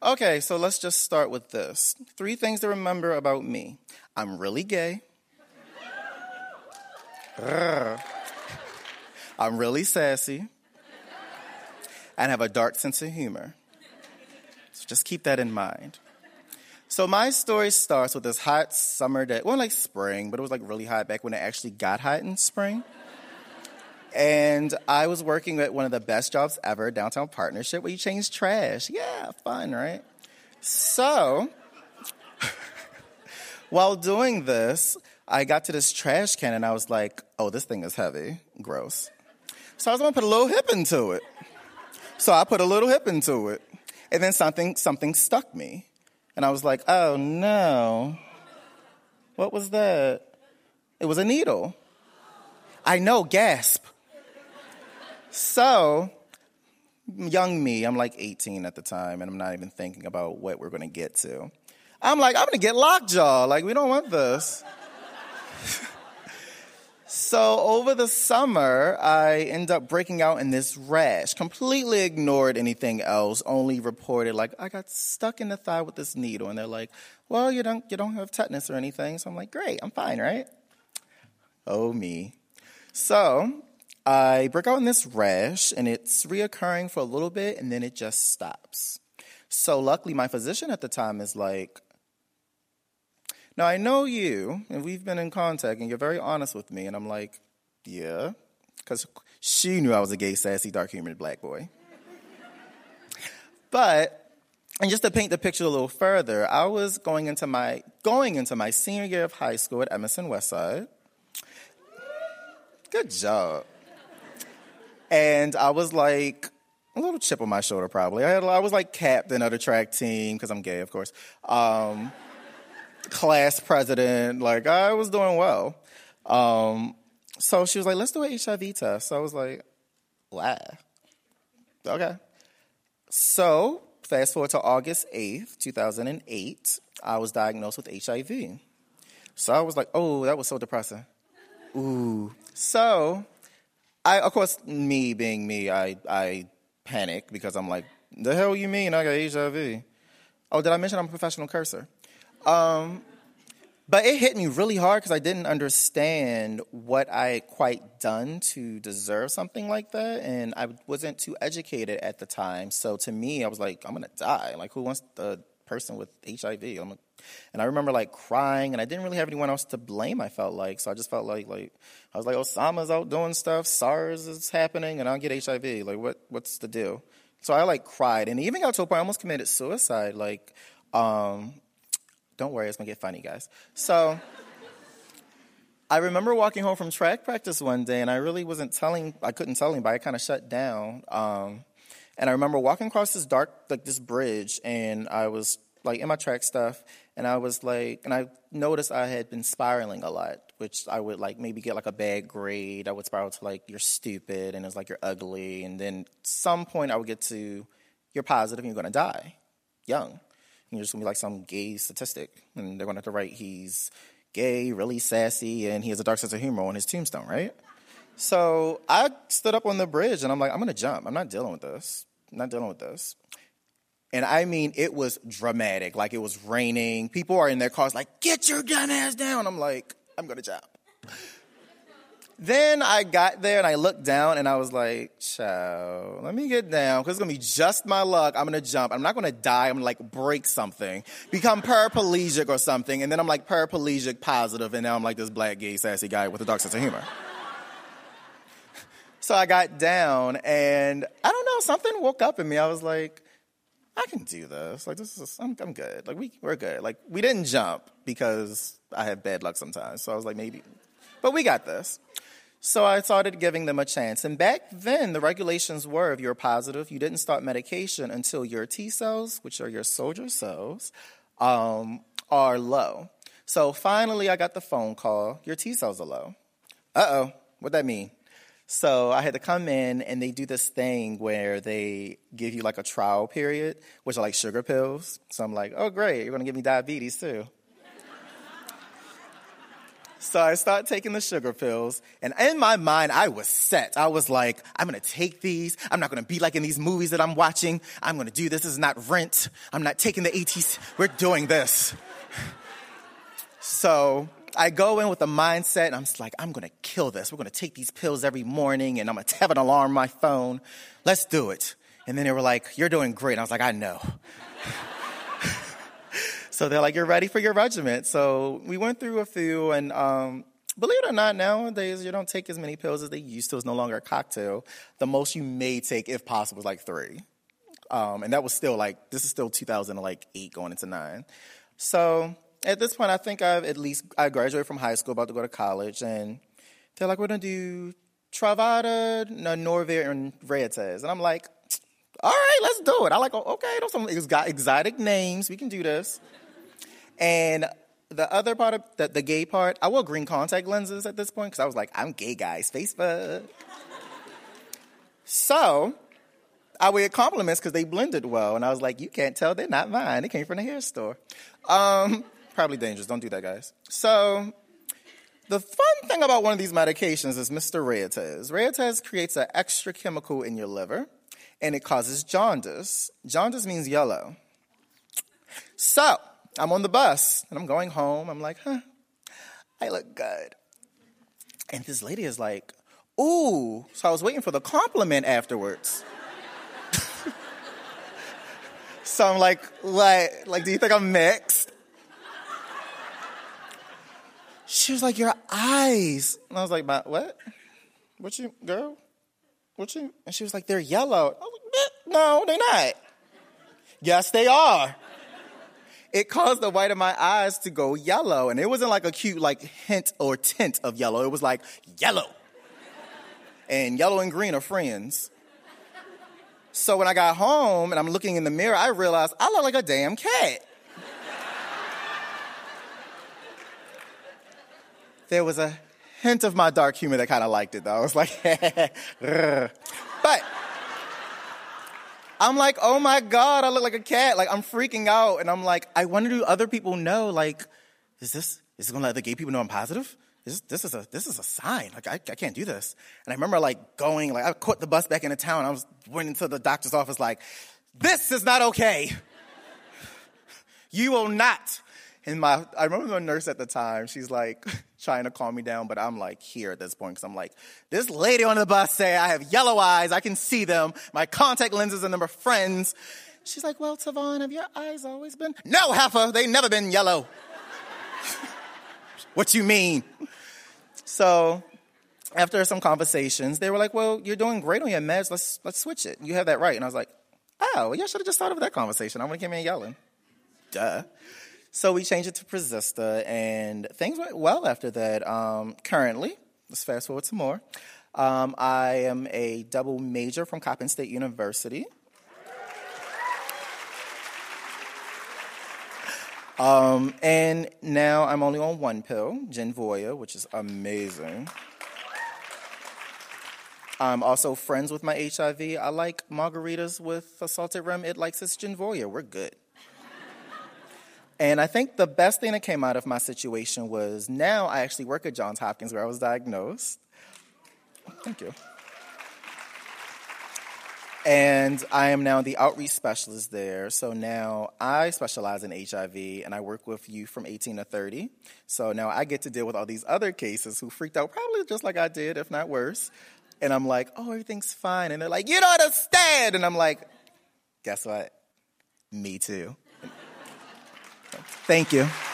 Okay, so let's just start with this. 3 things to remember about me. I'm really gay. I'm really sassy. And have a dark sense of humor. So just keep that in mind. So my story starts with this hot summer day. Well, like spring, but it was like really hot back when it actually got hot in spring. And I was working at one of the best jobs ever, Downtown Partnership, where you change trash. Yeah, fun, right? So, while doing this, I got to this trash can and I was like, oh, this thing is heavy. Gross. So I was going to put a little hip into it. So I put a little hip into it. And then something stuck me. And I was like, oh, no. What was that? It was a needle. I know, gasp. So, young me, I'm like 18 at the time, and I'm not even thinking about what we're going to get to. I'm like, I'm going to get lockjaw. Like, we don't want this. So, over the summer, I end up breaking out in this rash. Completely ignored anything else, only reported, like, I got stuck in the thigh with this needle. And they're like, well, you don't have tetanus or anything. So I'm like, great, I'm fine, right? Oh, me. So I break out in this rash, and it's reoccurring for a little bit, and then it just stops. So luckily, my physician at the time is like, now I know you, and we've been in contact, and you're very honest with me. And I'm like, yeah, because she knew I was a gay, sassy, dark-humored black boy. But, and just to paint the picture a little further, I was going into my senior year of high school at Emerson Westside. Good job. And I was like, a little chip on my shoulder probably. I was like captain of the track team, because I'm gay, of course. Class president, like I was doing well. So she was like, let's do an HIV test. So I was like, wow. Okay. So fast forward to August 8th, 2008, I was diagnosed with HIV. So I was like, oh, that was so depressing. Ooh. So, of course, me being me, I panic because I'm like, the hell you mean I got HIV? Oh, did I mention I'm a professional cursor? But it hit me really hard because I didn't understand what I had quite done to deserve something like that, and I wasn't too educated at the time. So to me, I was like, I'm going to die. Like, who wants the person with HIV? And I remember, like, crying, and I didn't really have anyone else to blame, I felt like. So I just felt like I was like, Osama's out doing stuff, SARS is happening, and I'll get HIV. Like, what's the deal? So I, like, cried, and it even got to a point I almost committed suicide. Like, don't worry, it's going to get funny, guys. So I remember walking home from track practice one day, and I really I couldn't tell anybody. I kind of shut down. And I remember walking across this this bridge, and I was, like, in my track stuff, and I was like, and I noticed I had been spiraling a lot, which I would, like, maybe get, like, a bad grade. I would spiral to, like, you're stupid, and it's like, you're ugly. And then some point I would get to, you're positive, and you're going to die young. And you're just going to be like some gay statistic. And they're going to have to write he's gay, really sassy, and he has a dark sense of humor on his tombstone, right? So I stood up on the bridge, and I'm like, I'm going to jump. I'm not dealing with this. And I mean, it was dramatic. Like, it was raining. People are in their cars like, get your dumb ass down. I'm like, I'm going to jump. Then I got there, and I looked down, and I was like, child, let me get down, because it's going to be just my luck. I'm going to jump. I'm not going to die. I'm going to, like, break something, become paraplegic or something, and then I'm, like, paraplegic positive, and now I'm, like, this black, gay, sassy guy with a dark sense of humor. So I got down, and I don't know, something woke up in me. I was like, I can do this. Like, I'm good. Like, we're good. Like, we didn't jump because I have bad luck sometimes. So I was like, maybe. But we got this. So I started giving them a chance. And back then, the regulations were, if you're positive, you didn't start medication until your T cells, which are your soldier cells, are low. So finally, I got the phone call, your T cells are low. Uh-oh, what'd that mean? So I had to come in, and they do this thing where they give you, like, a trial period, which are like sugar pills. So I'm like, oh, great, you're going to give me diabetes, too. So I start taking the sugar pills, and in my mind, I was set. I was like, I'm going to take these. I'm not going to be like in these movies that I'm watching. I'm going to do this. This is not Rent. I'm not taking the ATC. We're doing this. So I go in with a mindset, and I'm just like, I'm going to kill this. We're going to take these pills every morning, and I'm going to have an alarm on my phone. Let's do it. And then they were like, you're doing great. And I was like, I know. So they're like, you're ready for your regimen. So we went through a few, and believe it or not, nowadays you don't take as many pills as they used to. It's no longer a cocktail. The most you may take, if possible, is like 3. And that was still this is still 2008 going into 9. So at this point, I think I graduated from high school, about to go to college, and they're like, we're going to do Truvada, Norvir, and Reataz. And I'm like, all right, let's do it. I like, okay, those some exotic names. We can do this. And the other part of the gay part, I wore green contact lenses at this point because I was like, I'm gay, guys, Facebook. So I would get compliments because they blended well. And I was like, you can't tell, they're not mine. They came from the hair store. Probably dangerous. Don't do that, guys. So the fun thing about one of these medications is Mr. Reataz. Reataz creates an extra chemical in your liver, and it causes jaundice. Jaundice means yellow. So I'm on the bus, and I'm going home. I'm like, I look good. And this lady is like, ooh. So I was waiting for the compliment afterwards. So I'm like, do you think I'm mixed? She was like, your eyes. And I was like, what? What you, girl? What you? And she was like, they're yellow. I was like, no, they're not. Yes, they are. It caused the white of my eyes to go yellow. And it wasn't like a cute hint or tint of yellow. It was like yellow. And yellow and green are friends. So when I got home and I'm looking in the mirror, I realized I look like a damn cat. There was a hint of my dark humor that kind of liked it, though. I was like, but I'm like, oh my God, I look like a cat. Like, I'm freaking out. And I'm like, I wonder, do other people know, is it going to let the gay people know I'm positive? This is a sign. Like, I can't do this. And I remember going, I caught the bus back into town. I went into the doctor's office like, this is not okay. You will not. And I remember the nurse at the time, she's trying to calm me down, but I'm here at this point because I'm like, this lady on the bus say I have yellow eyes, I can see them, my contact lenses and them are friends. She's like, well, Tavon, have your eyes always been? No, heifer, they never been yellow. What you mean? So after some conversations, they were like, well, you're doing great on your meds, let's switch it. You have that right. And I was like, oh, well, y'all should have just started with that conversation. I wouldn't came in yelling. Duh. So we changed it to Prezista, and things went well after that. Currently, let's fast forward some more. I am a double major from Coppin State University. And now I'm only on one pill, Genvoya, which is amazing. I'm also friends with my HIV. I like margaritas with a salted rum. It likes its Genvoya. We're good. And I think the best thing that came out of my situation was now I actually work at Johns Hopkins where I was diagnosed. Thank you. And I am now the outreach specialist there. So now I specialize in HIV, and I work with youth from 18 to 30. So now I get to deal with all these other cases who freaked out probably just like I did, if not worse. And I'm like, oh, everything's fine. And they're like, you don't understand. And I'm like, guess what? Me too. Thank you.